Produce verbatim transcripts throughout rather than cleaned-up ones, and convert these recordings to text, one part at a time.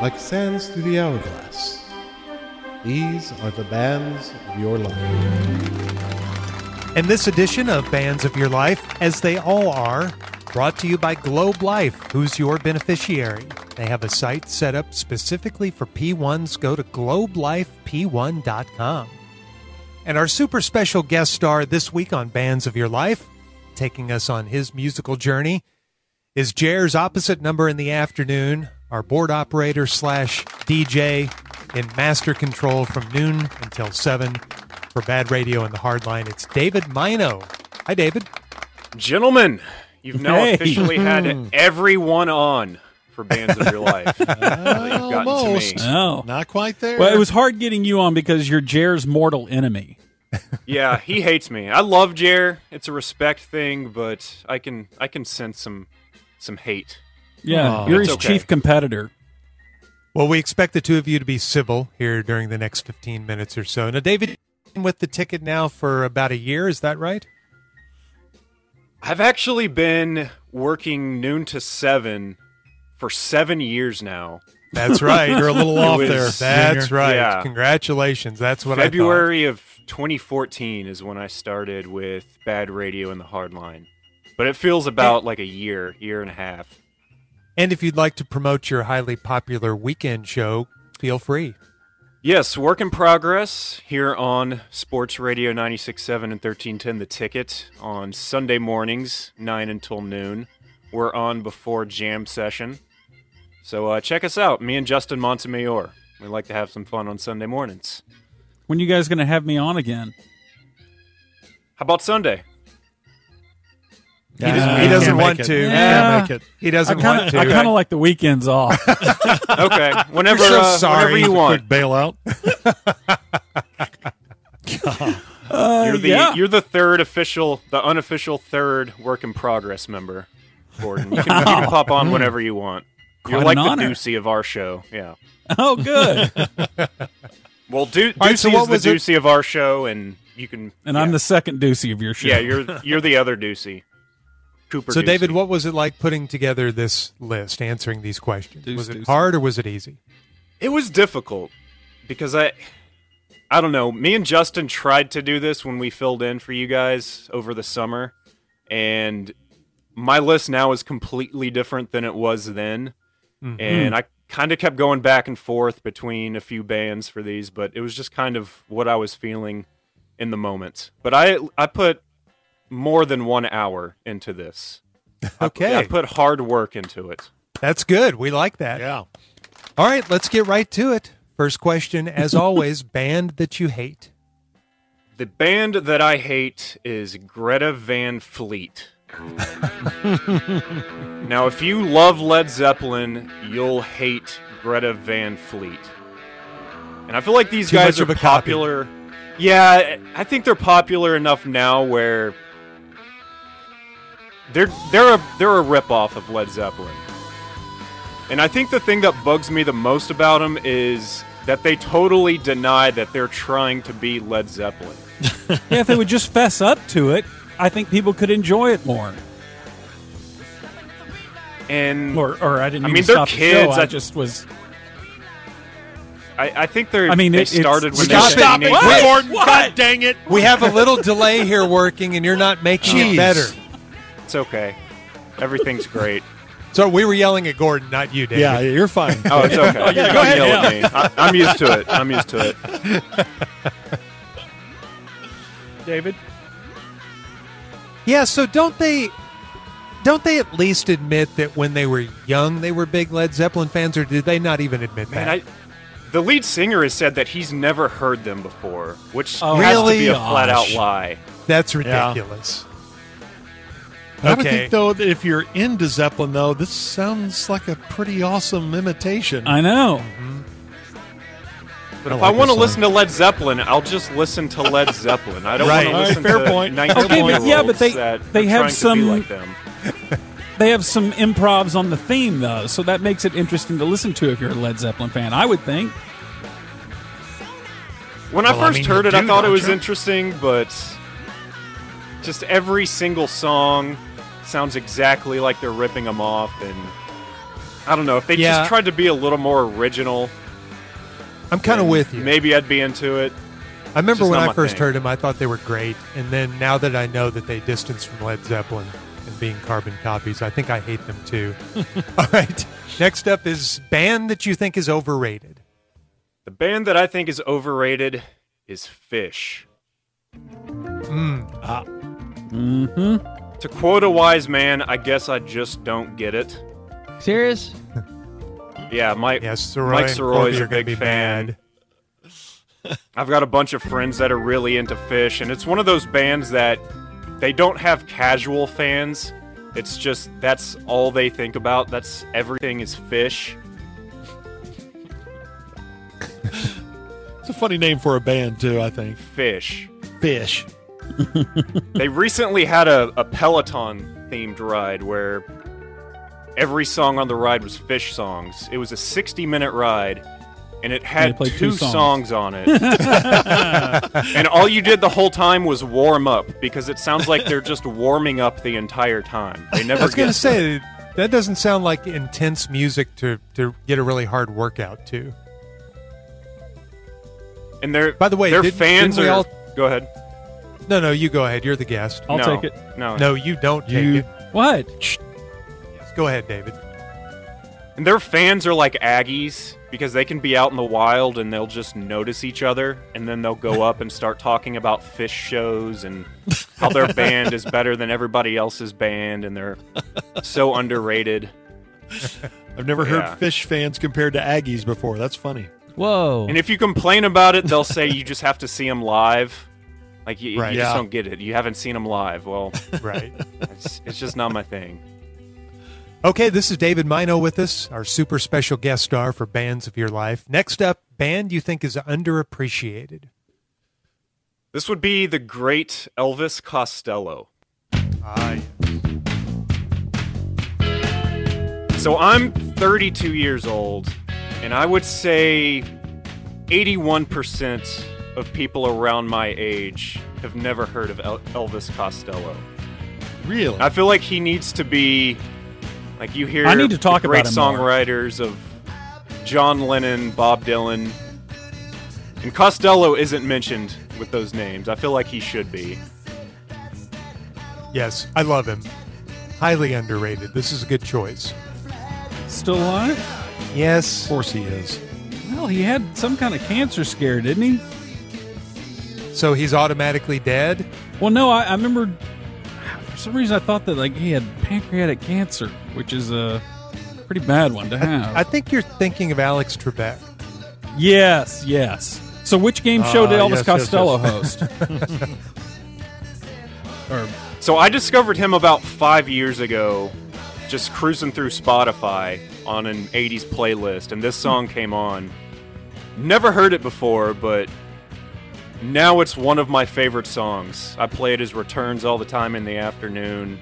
like sands through the hourglass. These are the bands of your life. And this edition of Bands of Your Life, as they all are, brought to you by Globe Life, who's your beneficiary. They have a site set up specifically for P ones. Go to globe life p one dot com. And our super special guest star this week on Bands of Your Life, taking us on his musical journey, is Jer's opposite number in the afternoon, our board operator slash D J in master control from noon until seven for Bad Radio and the Hardline. It's David Mino. Hi, David. Gentlemen, you've now Hey. officially had everyone on for Bands of Your Life. Now that you've gotten to Almost. me. Oh. Not quite there. Well, it was hard getting you on because you're Jer's mortal enemy. Yeah, he hates me. I love Jer. It's a respect thing, but I can I can sense some some hate. Yeah, Oh. you're It's his okay. chief competitor. Well, we expect the two of you to be civil here during the next fifteen minutes or so. Now, David, with the ticket now for about a year, is that right? I've actually been working noon to seven for seven years now. That's right. You're a little off was- there. That's Junior. right. Yeah. Congratulations. That's what February of twenty fourteen is when I started with Bad Radio and the Hardline. But it feels about like a year, year and a half. I thought. And if you'd like to promote your highly popular weekend show, feel free. Yes, work in progress here on Sports Radio ninety-six point seven and thirteen ten The Ticket on Sunday mornings, nine until noon. We're on before jam session. So uh, check us out, me and Justin Montemayor. We like to have some fun on Sunday mornings. When you guys going to have me on again? How about Sunday? He doesn't, Ah, he doesn't can't want make it. to. Yeah. Can't make it. He I doesn't kind want of to. I kind of like the weekends off. Okay, whenever, We're so uh, sorry. whenever you want. Quick bailout. Uh, You're the yeah. you're the third official, the unofficial third work in progress member, Gordon. You can, you can pop on whenever you want. You're Quite like an the honor. Doocy of our show. Yeah. Oh, good. Well, du- All right, so Doocy what is the was it- Doocy of our show, and you can. And yeah. I'm the second Deucey of your show. Yeah, you're you're the other Doocy. Cooper. So, Doocy. David, what was it like putting together this list, answering these questions? Deuce, was it deuce. hard or was it easy? It was difficult because I, I don't know. Me and Justin tried to do this when we filled in for you guys over the summer, and my list now is completely different than it was then. Mhm. And I kind of kept going back and forth between a few bands for these, but it was just kind of what I was feeling in the moment. But I I put more than one hour into this. Okay. I put hard work into it. That's good. We like that. Yeah. All right, let's get right to it. First question, as always, band that you hate. The band that I hate is Greta Van Fleet. Now, if you love Led Zeppelin, you'll hate Greta Van Fleet. And I feel like these Too guys much are of a copy. popular. Yeah, I think they're popular enough now where they're they're a they're a ripoff of Led Zeppelin. And I think the thing that bugs me the most about them is that they totally deny that they're trying to be Led Zeppelin. Yeah, if they would just fess up to it, I think people could enjoy it more. And Or, or I didn't I mean, mean, to they're stop the kids. show. I I- just was. I, I think they're. I mean, they it- it's- started when Stop they it! were What? teenagers. Gordon, God dang it. We have a little delay here working, and you're not making Jeez. it better. It's okay. Everything's great. So we were yelling at Gordon, not you, David. Yeah, you're fine. Oh, it's okay. yeah, Don't go ahead, yell yeah. at me. I, I'm used to it. I'm used to it. David? Yeah, so don't they don't they at least admit that when they were young they were big Led Zeppelin fans, or did they not even admit Man, that? I, the lead singer has said that he's never heard them before, which Oh, has really? to be a flat-out Gosh. lie. That's ridiculous. I would Okay. think, though, that if you're into Zeppelin, though, this sounds like a pretty awesome imitation. I know. But I if like I want to this listen to Led Zeppelin, I'll just listen to Led Zeppelin. I don't Right. want to All right, listen fair to point. nineteen Okay, year but yeah, but they- that they are have trying to some- be like them. They have some improvs on the theme, though, so that makes it interesting to listen to if you're a Led Zeppelin fan, I would think. When I Well, I first mean, heard you it, I do, thought it don't was you? interesting, but just every single song sounds exactly like they're ripping them off, and I don't know, if they Yeah. just tried to be a little more original, I'm kind of then with you. maybe I'd be into it. I remember just when not I my first thing. heard him, I thought they were great. And then now that I know that they distanced from Led Zeppelin and being carbon copies, I think I hate them too. All right. Next up is band that you think is overrated. The band that I think is overrated is Fish. Mm-hmm. To quote a wise man, I guess I just don't get it. Serious? Yeah, Mike, Yes, Soroy Mike and Soroy's Corby a are gonna big be fan. mad. I've got a bunch of friends that are really into Fish, and it's one of those bands that they don't have casual fans. It's just, that's all they think about. That's everything is Fish. It's a funny name for a band, too, I think. Fish. Fish. They recently had a, a Peloton-themed ride where every song on the ride was Fish songs. It was a sixty-minute ride, and it had They played two two songs. songs on it. And all you did the whole time was warm up, because it sounds like they're just warming up the entire time. They never I was get going to say, that doesn't sound like intense music to, to get a really hard workout to. And they're, By the way, their didn't- fans didn't we are... all- Go ahead. No, no, you go ahead. You're the guest. I'll No, take it. No. No, you don't take You- it. What? Yes, go ahead, David. And their fans are like Aggies, because they can be out in the wild and they'll just notice each other, and then they'll go up and start talking about Fish shows and how their band is better than everybody else's band, and they're so underrated. I've never heard Yeah. Fish fans compared to Aggies before. That's funny. Whoa. And if you complain about it, they'll say you just have to see them live. Like, you, Right. you just Yeah. don't get it. You haven't seen them live. Well, Right. it's, it's just not my thing. Okay, this is David Mino with us, our super special guest star for Bands of Your Life. Next up, band you think is underappreciated. This would be the great Elvis Costello. Ah, So I'm thirty-two years old, and I would say eighty-one percent of people around my age have never heard of El- Elvis Costello. Really? I feel like he needs to be, like, you hear I need to talk the great about him more. songwriters of John Lennon, Bob Dylan, and Costello isn't mentioned with those names. I feel like he should be. yes, I love him. Highly underrated. This is a good choice. Still alive? Yes. Of course he is. Well, he had some kind of cancer scare, didn't he? So he's automatically dead? Well, no, I, I remember. For some reason, I thought that like he had pancreatic cancer, which is a pretty bad one to have. I think you're thinking of Alex Trebek. yes, yes. So, which game show did Ah, Elvis yes, yes, Costello yes. host? Or So I discovered him about five years ago, just cruising through Spotify on an eighties playlist, and this song came on. Never heard it before, but now it's one of my favorite songs. I play it as returns all the time in the afternoon.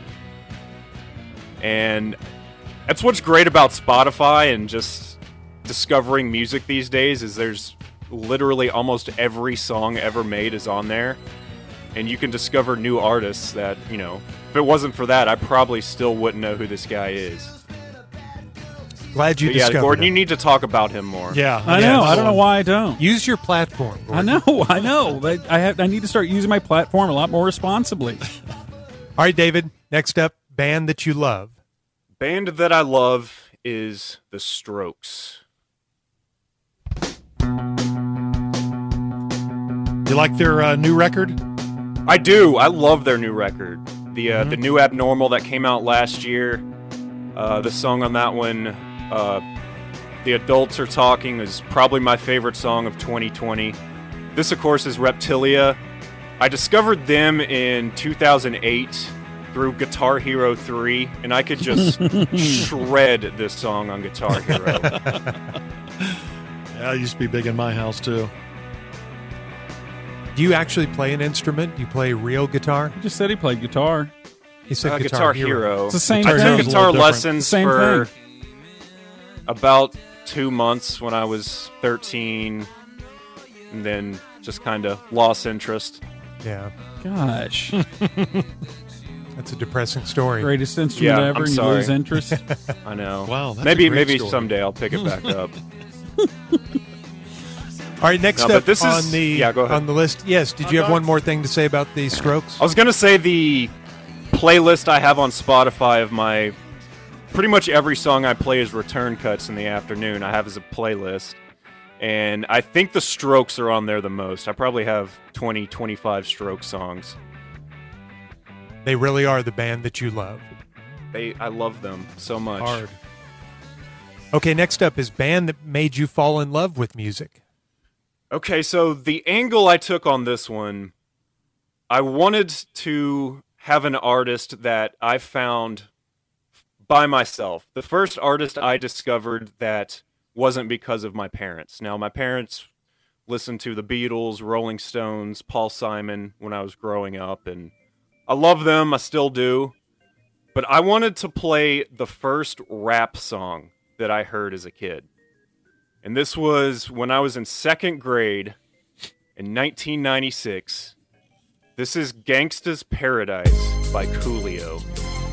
And that's what's great about Spotify and just discovering music these days, is there's literally almost every song ever made is on there. And you can discover new artists that, you know, if it wasn't for that, I probably still wouldn't know who this guy is. Glad you But yeah, discovered Gordon, him. you need to talk about him more. Yeah. I yeah, know. I so- don't know why I don't. Use your platform, I Gordon. know. I know. But I have. I need to start using my platform a lot more responsibly. All right, David. Next up, band that you love. Band that I love is The Strokes. You like their uh, new record? I do. I love their new record. The uh, the new Abnormal that came out last year. Uh, the song on that one, uh, The Adults Are Talking, is probably my favorite song of twenty twenty. This, of course, is Reptilia. I discovered them in two thousand eight through Guitar Hero three, and I could just shred this song on Guitar Hero. Yeah, it used to be big in my house, too. Do you actually play an instrument? Do you play real guitar? He just said he played guitar. He said Uh, Guitar, Guitar Hero. It's the same I thing. took Hero's a guitar little different. lessons Same for thing. about two months when I was thirteen, and then just kind of lost interest. Yeah. Gosh. That's a depressing story. Greatest instrument Yeah, ever, I'm and you sorry. lose interest. I know. Wow, that's maybe a great maybe story. someday I'll pick it back up. All right, next No, but up this on is- the yeah, go ahead. on the list. Yes, did you have one more thing to say about the Strokes? I was gonna say the playlist I have on Spotify of my pretty much every song I play is return cuts in the afternoon. I have as a playlist, and I think the Strokes are on there the most. I probably have twenty, twenty-five Strokes songs. They really are the band that you love. They, I love them so much. Hard. Okay, next up is band that made you fall in love with music. Okay, so the angle I took on this one, I wanted to have an artist that I found by myself. The first artist I discovered that wasn't because of my parents. Now, my parents listened to the Beatles, Rolling Stones, Paul Simon when I was growing up, and I love them, I still do. But I wanted to play the first rap song that I heard as a kid. And this was when I was in second grade in nineteen ninety-six. This is Gangsta's Paradise by Coolio.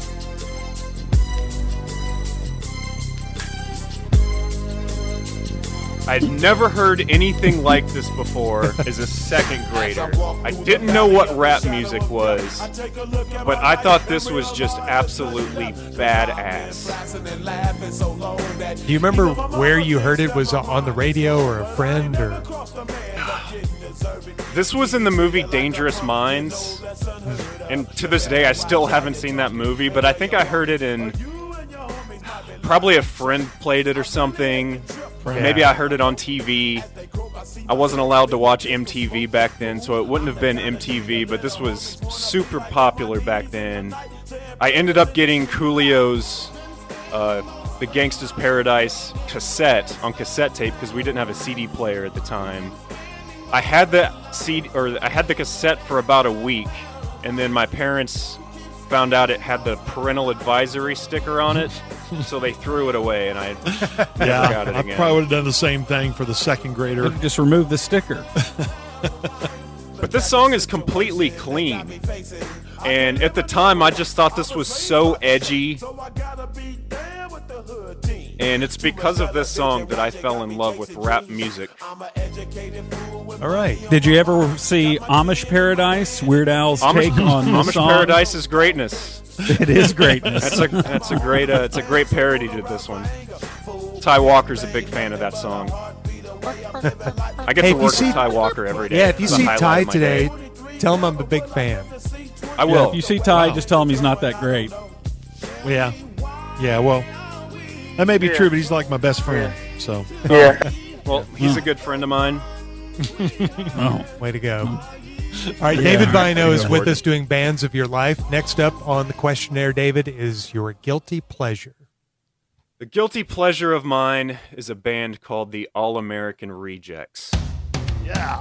I'd never heard anything like this before as a second grader. I didn't know what rap music was, but I thought this was just absolutely badass. Do you remember where you heard it? Was it on the radio or a friend or? This was in the movie Dangerous Minds, and to this day I still haven't seen that movie, but I think I heard it in, probably a friend played it or something. Maybe I heard it on T V. I wasn't allowed to watch M T V back then, so it wouldn't have been M T V, but this was super popular back then. I ended up getting Coolio's uh, The Gangsta's Paradise cassette on cassette tape because we didn't have a C D player at the time. I had the C D, or I had the cassette for about a week, and then my parents found out it had the parental advisory sticker on it, so they threw it away, and I never Yeah, got it I again. probably would have done the same thing for the second grader. Just remove the sticker. But this song is completely clean, and at the time I just thought this was so edgy, and it's because of this song that I fell in love with rap music. All right. Did you ever see Amish Paradise? Weird Al's Amish, take on the Amish song? Paradise is greatness. It is greatness. That's a that's a great uh, it's a great parody to this one. Ty Walker's a big fan of that song. I get Hey, to if you work see- with Ty Walker every day. Yeah, if you It's the see highlight Ty of my today, day. tell him I'm a big fan. I Yeah, will. if you see Ty, just tell him he's not that great. Yeah, yeah. Well, that may be Yeah. true, but he's like my best friend. So Well, he's a good friend of mine. Oh. Way to go. All right, David Bino is with us doing Bands of Your Life. Next up on the questionnaire, David, is your guilty pleasure. The guilty pleasure of mine is a band called the All American Rejects. yeah,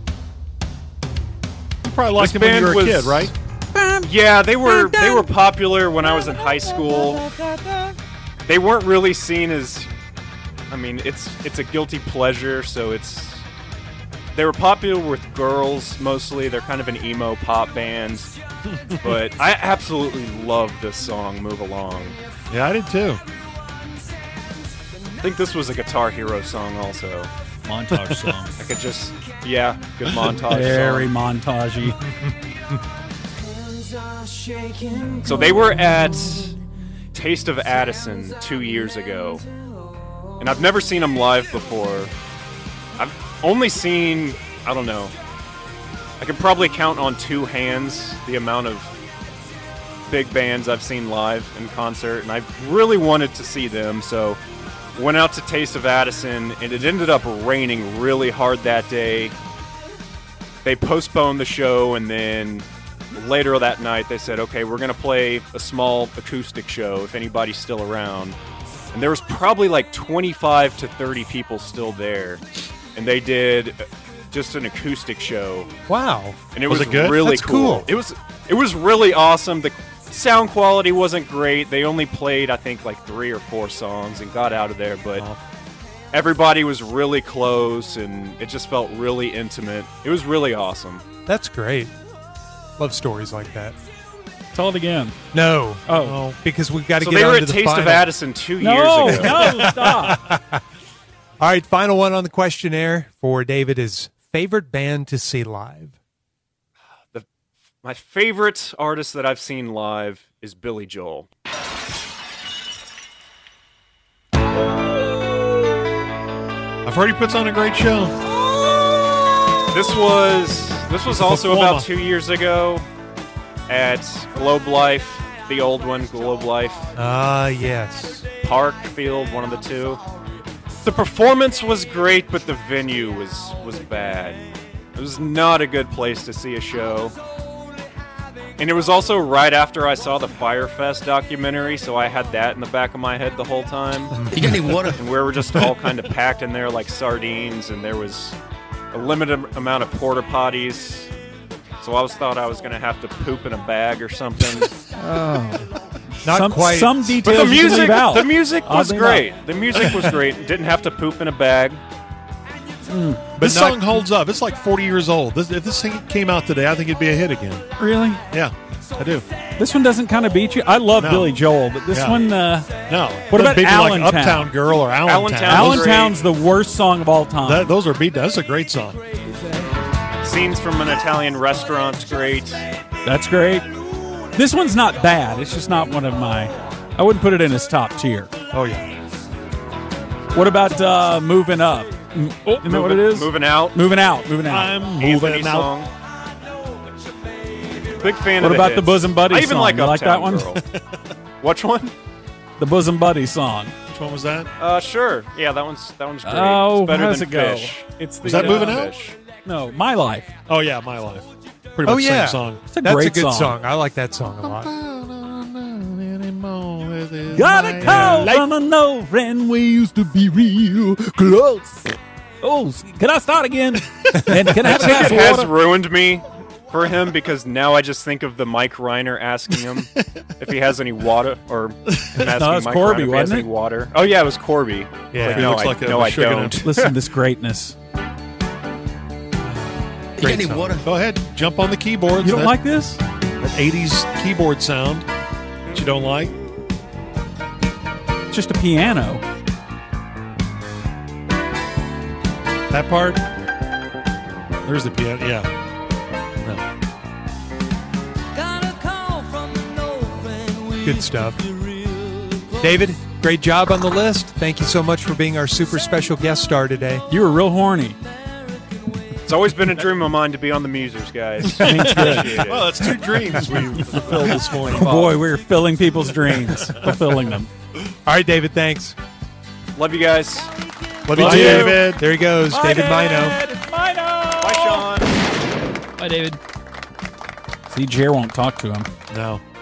you probably liked This him when you band were a was- kid, right? Yeah, they were they were popular when I was in high school. They weren't really seen as, I mean, it's it's a guilty pleasure, so it's they were popular with girls mostly. They're kind of an emo pop band. But I absolutely love this song, Move Along. Yeah, I did too. I think this was a Guitar Hero song also. Montage song. I could just, yeah, good montage Very song. montagey. So they were at Taste of Addison two years ago, and I've never seen them live before. I've only seen, I don't know, I can probably count on two hands the amount of big bands I've seen live in concert, and I really wanted to see them, so went out to Taste of Addison, and it ended up raining really hard that day. They postponed the show, and then later that night they said, okay, we're going to play a small acoustic show if anybody's still around. And there was probably like twenty-five to thirty people still there, and they did just an acoustic show. Wow. And it Was was, it good? really That's cool. cool. It was it was really awesome. The sound quality wasn't great. They only played, I think, like three or four songs and got out of there, but everybody was really close, and it just felt really intimate. It was really awesome. That's great. Love stories like that. Tell it again. No. Oh. Because we've got to So get they on were to at the Taste final. of Addison two No, years ago. no, stop. All right, final one on the questionnaire for David is favorite band to see live. The, my favorite artist that I've seen live is Billy Joel. I've heard he puts on a great show. This was this was also Performer. about two years ago at Globe Life, the old one, Globe Life. Ah, yes. Park Field, one of the two. The performance was great, but the venue was was bad. It was not a good place to see a show. And it was also right after I saw the Firefest documentary, so I had that in the back of my head the whole time. You got any water? And we were just all kind of packed in there like sardines, and there was a limited amount of porta potties. So I was thought I was going to have to poop in a bag or something. Not some, quite. Some But details the you can music, leave out. the music was Oddly great. enough. The music was great. Didn't have to poop in a bag. but This not- song holds up. It's like forty years old. This, if this thing came out today, I think it'd be a hit again. Really? Yeah, I do. This one doesn't kind of beat you? I love No. Billy Joel, but this Yeah. one, uh, No. What about Maybe like Allentown? Uptown Girl or Allentown? Allentown. Those, great. Allentown's the worst song of all time. that, those are beat. That's a great song. Scenes from an Italian restaurant's great. That's great. This one's not bad. It's just not one of my. I wouldn't put it in his top tier. Oh yeah. What about uh, Moving Up? M- Oh, Isn't that what it is? Moving out. Moving Out. Moving Out. I'm Anthony moving out. song. Big fan What of the about the hits. Bosom Buddies I even song? like You like that Uptown one? Girl. Which one? The Bosom Buddy song. Which one was that? Uh, sure. Yeah, that one's that one's great. Oh, it's better how does than it go? Fish. It's the Was that uh, Moving Out? Fish. No, My Life. Oh yeah, My Life. Pretty Oh, much yeah. same song. It's a That's great a good song. song. I like that song a lot. Got a call from an old friend. We used to be real close. Oh, can I start again? And can I have a glass It of has water? ruined me for him because now I just think of the Mike Reiner asking him if he has any water or him asking No, it's Mike Corby, Reiner if he has wasn't any it? water. Oh yeah, it was Corby. Yeah. Like, He no, looks I, like a no, I sugar don't. Listen to this greatness. You got Great any song. water? Go ahead, jump on the keyboards. You don't that, like this? that eighties keyboard sound that you don't like? It's just a piano. That part? There's the piano. Yeah. Good stuff. David, great job on the list. Thank you so much for being our super special guest star today. You were real horny. It's always been a dream of mine to be on the Musers, guys. Means good. Appreciate it. Well, that's two dreams we fulfilled this morning. Boy, we're filling people's dreams, fulfilling them. All right, David, thanks. Love you guys. Love you Bye, too. David. There he goes, David Mino. Bye, Sean. Bye, David. See, Jer won't talk to him. No.